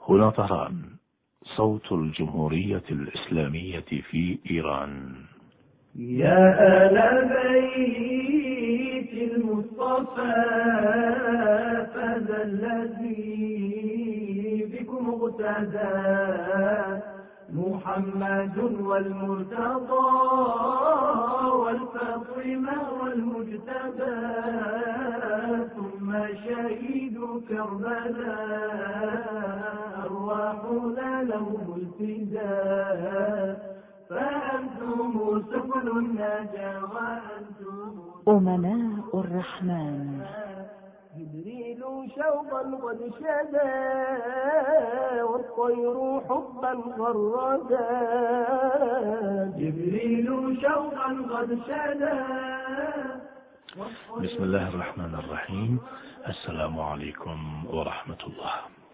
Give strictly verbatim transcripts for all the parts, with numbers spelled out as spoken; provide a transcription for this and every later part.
هنا طهران، صوت الجمهورية الإسلامية في إيران. يا آل بيت المصطفى فذا الذي بكم اغتدى محمد والمرتضى والفاطمة والمجتبى ثم شهيد كربلاء أرواحنا لهم الفداء فأنتم سبل النجاة وأنتم أمناء الرحمن. جبريل شوقا قد شدا والطير حبا غردا جبريل شوقا قد شدا. بسم الله الرحمن الرحيم. السلام عليكم ورحمة الله.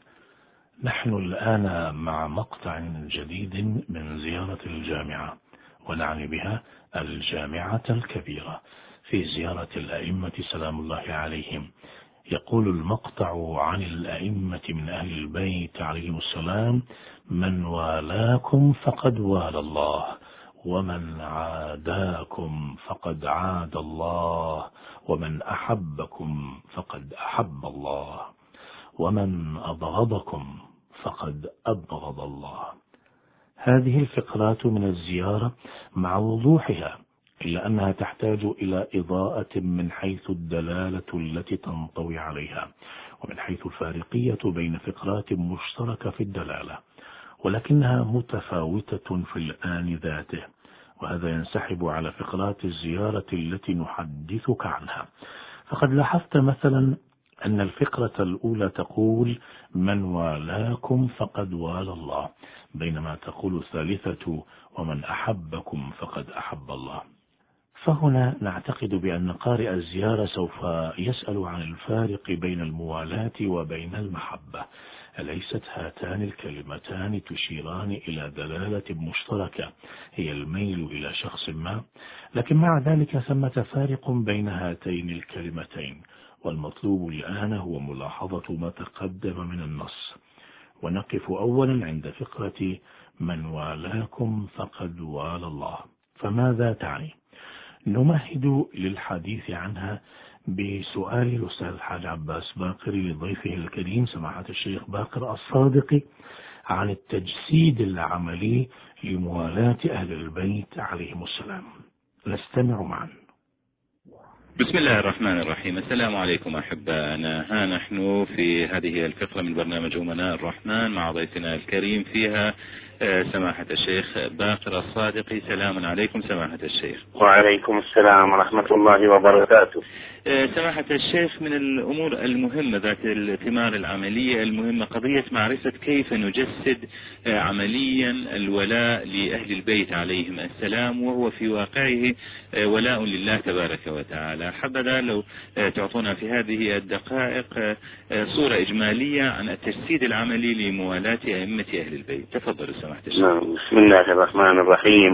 نحن الآن مع مقطع جديد من زيارة الجامعة، ونعني بها الجامعة الكبيرة، في زيارة الأئمة سلام الله عليهم. يقول المقطع عن الأئمة من أهل البيت عليهم السلام: من والاكم فقد والى الله، ومن عاداكم فقد عاد الله، ومن أحبكم فقد أحب الله، ومن أبغضكم فقد أبغض الله. هذه الفقرات من الزيارة مع وضوحها، إلا أنها تحتاج إلى إضاءة من حيث الدلالة التي تنطوي عليها، ومن حيث الفارقية بين فقرات مشتركة في الدلالة، ولكنها متفاوتة في الآن ذاته، وهذا ينسحب على فقرات الزيارة التي نحدثك عنها. فقد لاحظت مثلا أن الفقرة الأولى تقول: من والاكم فقد والى الله، بينما تقول الثالثة: ومن أحبكم فقد أحب الله. فهنا نعتقد بأن قارئ الزيارة سوف يسأل عن الفارق بين الموالاة وبين المحبة. أليست هاتان الكلمتان تشيران إلى دلالة مشتركة هي الميل إلى شخص ما؟ لكن مع ذلك ثمة فارق بين هاتين الكلمتين، والمطلوب الآن هو ملاحظة ما تقدم من النص. ونقف أولا عند فقرة من والاكم فقد والى الله. فماذا تعني؟ نمهد للحديث عنها بسؤال الأستاذ الحاج عباس باقر لضيفه الكريم سماحة الشيخ باقر الصادق عن التجسيد العملي لموالاة أهل البيت عليهم السلام. نستمع معا. بسم الله الرحمن الرحيم. السلام عليكم أحبائنا. ها نحن في هذه الفقرة من برنامج أمناء الرحمن مع ضيفنا الكريم، فيها سماحة الشيخ باقر الصادقي. سلام عليكم سماحة الشيخ. وعليكم السلام ورحمة الله وبركاته. سماحة الشيخ، من الأمور المهمة ذات الثمار العملية المهمة قضية معرفة كيف نجسد عمليا الولاء لأهل البيت عليهم السلام، وهو في واقعه ولاء لله تبارك وتعالى. حبذا لو تعطونا في هذه الدقائق صورة إجمالية عن التجسيد العملي لموالاة أئمة أهل البيت. تفضل سماحة الشيخ. بسم الله الرحمن الرحيم.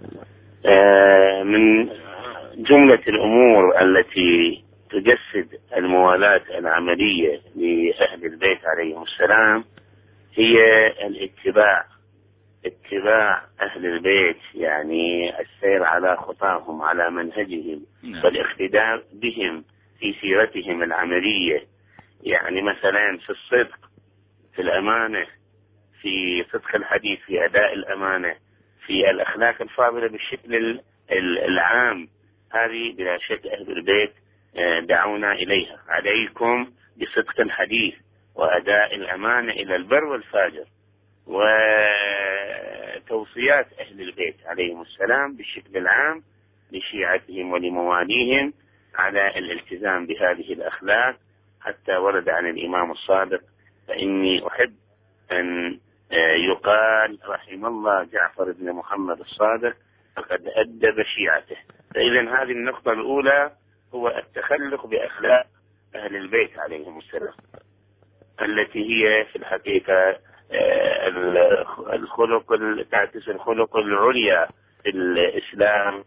آه من جملة الأمور التي تجسد الموالاة العملية لأهل البيت عليهم السلام هي الاتباع اتباع أهل البيت، يعني السير على خطاهم على منهجهم والاقتداء بهم في سيرتهم العملية، يعني مثلا في الصدق، في الأمانة، في صدق الحديث، في أداء الأمانة، في الأخلاق الفاضلة بالشكل العام. هذه بلا شك أهل البيت دعونا إليها. عليكم بصدق الحديث وأداء الأمانة إلى البر والفاجر، وتوصيات أهل البيت عليهم السلام بالشكل العام لشيعتهم ولمواليهم على الالتزام بهذه الأخلاق، حتى ورد عن الإمام الصادق: فإني أحب أن يقال رحم الله جعفر بن محمد الصادق فقد أدب شيعته. فإذا هذه النقطة الأولى هو التخلق بأخلاق أهل البيت عليهم السلام، التي هي في الحقيقة الخلق تعكس الخلق العليا في الإسلام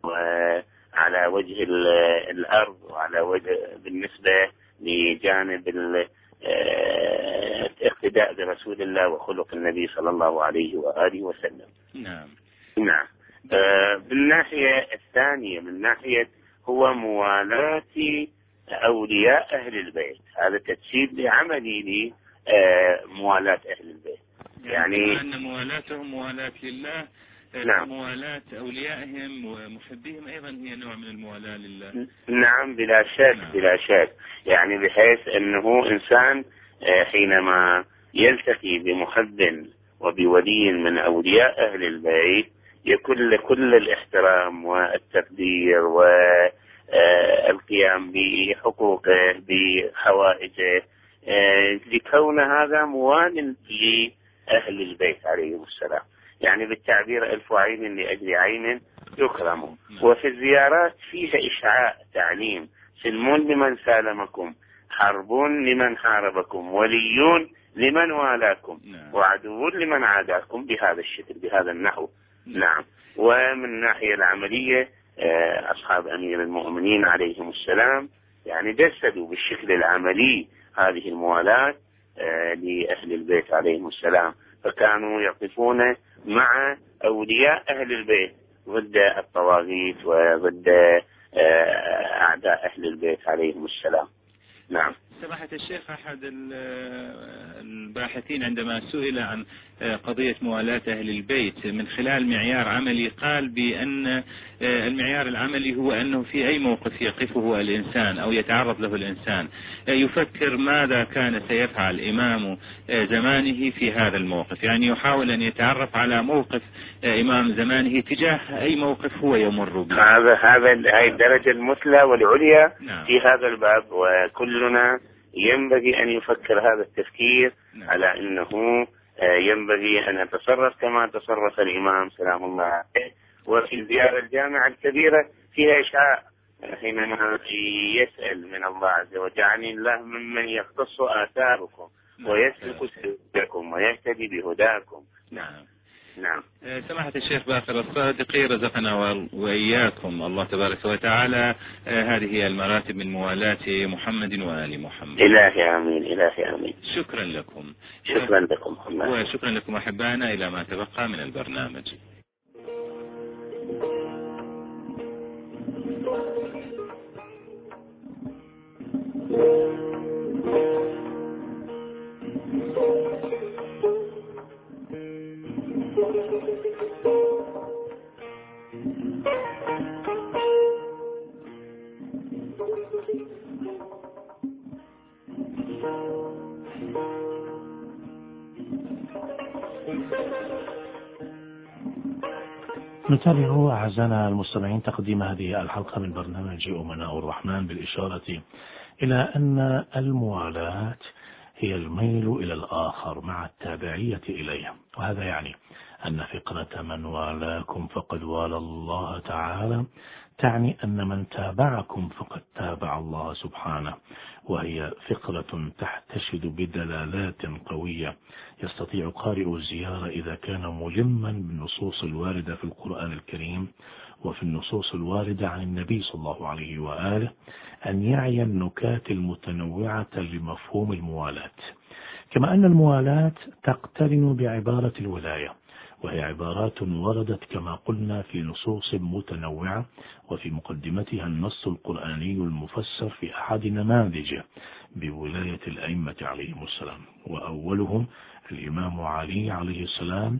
على وجه الأرض، وعلى وجه بالنسبة لجانب اقتداء برسول الله وخلق النبي صلى الله عليه وآله وسلم. نعم. نعم. بالناحية الثانية من ناحية هو موالاة أولياء أهل البيت، هذا تجسيد لعملي لموالاة أهل البيت، يعني أن موالاتهم موالاة لله. نعم. موالاة أوليائهم ومحبيهم أيضا هي نوع من الموالاة لله. نعم بلا شك. نعم. بلا شك، يعني بحيث أنه إنسان حينما يلتقي بمحب وبولي من أولياء أهل البيت يكون لكل الاحترام والتقدير والقيام بحقوقه بحوائجه، لكون هذا موال لأهل البيت عليهم السلام، يعني بالتعبير ألف عين لأجل عين يكرم. وفي الزيارات فيها إشعاع تعليم: سلم لمن سالمكم، حرب لمن حاربكم، وليون لمن والاكم، وعدو لمن عاداكم، بهذا الشكل بهذا النحو. نعم. ومن الناحية العملية أصحاب أمير المؤمنين عليهم السلام يعني جسدوا بالشكل العملي هذه الموالاة لأهل البيت عليهم السلام، فكانوا يقفون مع أولياء أهل البيت ضد الطواغيت وضد أعداء أهل البيت عليهم السلام. نعم. سماحة الشيخ، أحد الباحثين عندما سئل عن قضية موالاة أهل البيت من خلال معيار عملي قال بأن المعيار العملي هو أنه في أي موقف يقفه الإنسان أو يتعرض له الإنسان يفكر ماذا كان سيفعل إمام زمانه في هذا الموقف، يعني يحاول أن يتعرف على موقف إمام زمانه تجاه أي موقف هو يمر به. هذا هذا هذه الدرجة المثلى والعليا. نعم. في هذا الباب، وكلنا ينبغي أن يفكر هذا التفكير. نعم. على أنه ينبغي أن يتصرف كما تصرف الإمام سلام الله عليه. وفي الزيارة الجامعة الكبيرة فيها إشعاع حينما يسأل من الله عز وجل: يعني الله ممن يختص آثاركم ويسلك سبيلكم ويهتدي بهداكم. نعم. نعم. سماحة الشيخ باقر الصادقي رزقنا وإياكم الله تبارك وتعالى هذه المراتب من موالاة محمد وآل محمد. إلهي آمين. إلهي آمين. شكرا لكم. شكرا لكم. وشكرا لكم أحبائنا. إلى ما تبقى من البرنامج. نتابع أعزائنا المستمعين تقديم هذه الحلقة من برنامج أمناء الرحمن بالإشارة إلى أن الموالاة هي الميل إلى الآخر مع التابعية إليه، وهذا يعني أن فقرة من والاكم فقد والى الله تعالى تعني أن من تابعكم فقد تابع الله سبحانه، وهي فقرة تحتشد بدلالات قوية يستطيع قارئ الزيارة إذا كان ملما بالنصوص الواردة في القرآن الكريم وفي النصوص الواردة عن النبي صلى الله عليه وآله أن يعي النكات المتنوعة لمفهوم الموالاة، كما أن الموالاة تقترن بعبارة الولاية، وهي عبارات وردت كما قلنا في نصوص متنوعة، وفي مقدمتها النص القرآني المفسر في أحد نماذجه بولاية الأئمة عليهم السلام، وأولهم الإمام علي عليه السلام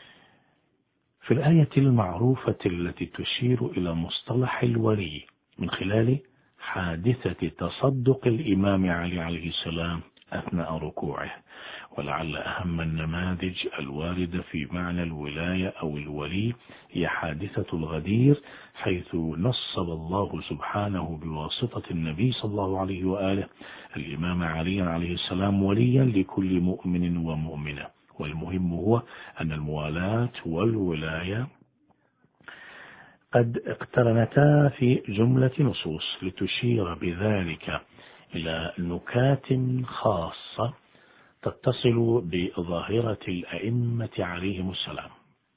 في الآية المعروفة التي تشير إلى مصطلح الولي من خلال حادثة تصدق الإمام علي عليه السلام أثناء ركوعه. ولعل أهم النماذج الواردة في معنى الولاية أو الولي هي حادثة الغدير، حيث نصب الله سبحانه بواسطة النبي صلى الله عليه وآله الإمام علي عليه السلام وليا لكل مؤمن ومؤمنة. والمهم هو أن الموالاة والولاية قد اقترنتا في جملة نصوص لتشير بذلك إلى نكات خاصة تتصل بظاهرة الأئمة عليهم السلام.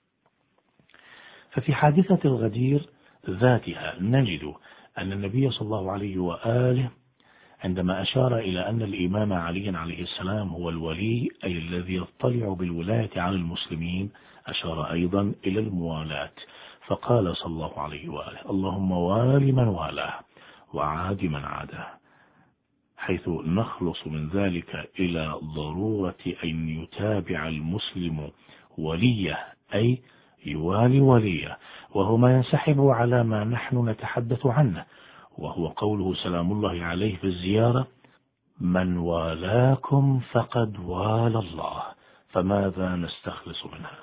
ففي حادثة الغدير ذاتها نجد أن النبي صلى الله عليه وآله عندما أشار إلى أن الإمام علي عليه السلام هو الولي أي الذي يطلع بالولاية على المسلمين، أشار أيضا إلى الموالاة، فقال صلى الله عليه وآله: اللهم وال من والاه وعاد من عاده، حيث نخلص من ذلك إلى ضرورة أن يتابع المسلم وليه أي يوالي وليه، وهو ما ينسحب على ما نحن نتحدث عنه، وهو قوله سلام الله عليه في الزيارة: من والاكم فقد والى الله. فماذا نستخلص منها؟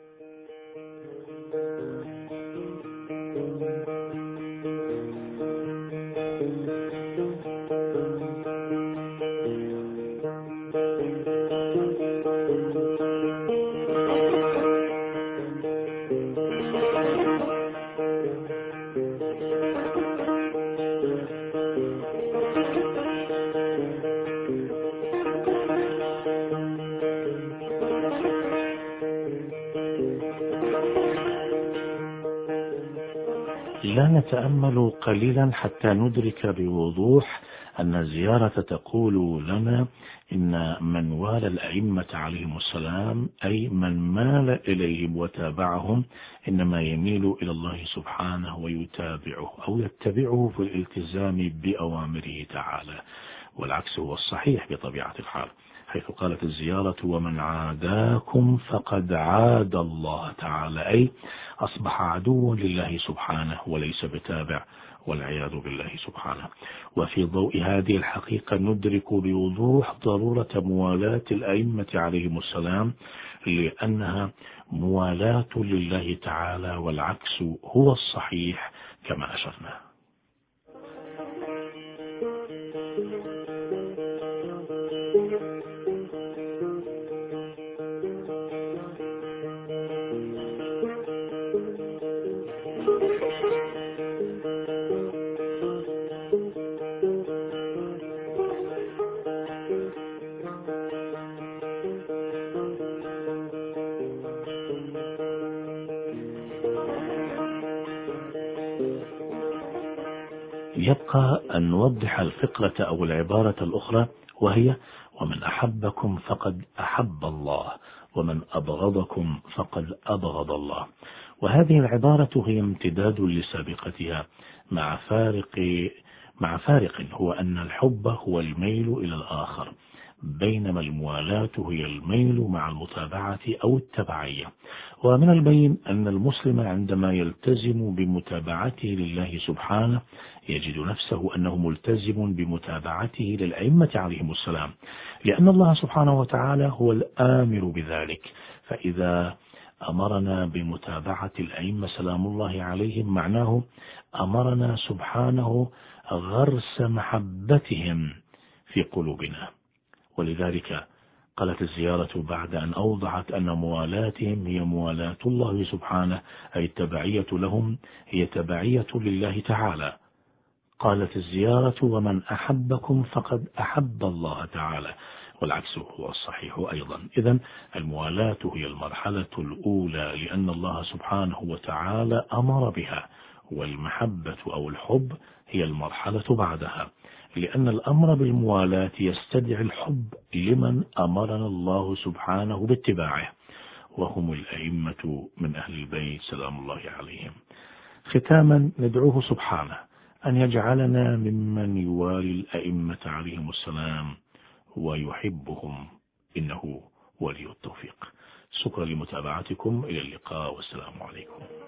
لا نتأمل قليلا حتى ندرك بوضوح أن الزيارة تقول لنا إن من والى الأئمة عليهم السلام أي من مال إليهم وتابعهم إنما يميل إلى الله سبحانه ويتابعه أو يتبعه في الالتزام بأوامره تعالى، والعكس هو الصحيح بطبيعة الحال، حيث قالت الزيارة: ومن عاداكم فقد عاد الله تعالى، أي أصبح عدوا لله سبحانه وليس بتابع، والعياذ بالله سبحانه. وفي ضوء هذه الحقيقة ندرك بوضوح ضرورة موالاة الأئمة عليهم السلام، لأنها موالاة لله تعالى، والعكس هو الصحيح كما أشرنا. يبقى أن نوضح الفقرة أو العبارة الأخرى، وهي: ومن أحبكم فقد أحب الله، ومن أبغضكم فقد أبغض الله. وهذه العبارة هي امتداد لسابقتها مع فارق مع فارق هو أن الحب هو الميل إلى الآخر، بينما الموالاة هي الميل مع المتابعة أو التبعية. ومن البين أن المسلم عندما يلتزم بمتابعته لله سبحانه يجد نفسه أنه ملتزم بمتابعته للأئمة عليهم السلام، لأن الله سبحانه وتعالى هو الآمر بذلك. فإذا أمرنا بمتابعة الأئمة سلام الله عليهم معناه أمرنا سبحانه غرس محبتهم في قلوبنا. ولذلك قالت الزيارة بعد أن أوضحت أن موالاتهم هي موالاة الله سبحانه، أي التبعية لهم هي تبعية لله تعالى، قالت الزيارة: ومن أحبكم فقد أحب الله تعالى، والعكس هو الصحيح أيضا. إذن الموالاة هي المرحلة الأولى لأن الله سبحانه وتعالى أمر بها، والمحبة أو الحب هي المرحلة بعدها، لأن الأمر بالموالاة يستدعي الحب لمن أمرنا الله سبحانه باتباعه، وهم الأئمة من أهل البيت سلام الله عليهم. ختاما ندعوه سبحانه أن يجعلنا ممن يوالي الأئمة عليهم السلام ويحبهم، إنه ولي التوفيق. شكرا لمتابعتكم، إلى اللقاء والسلام عليكم.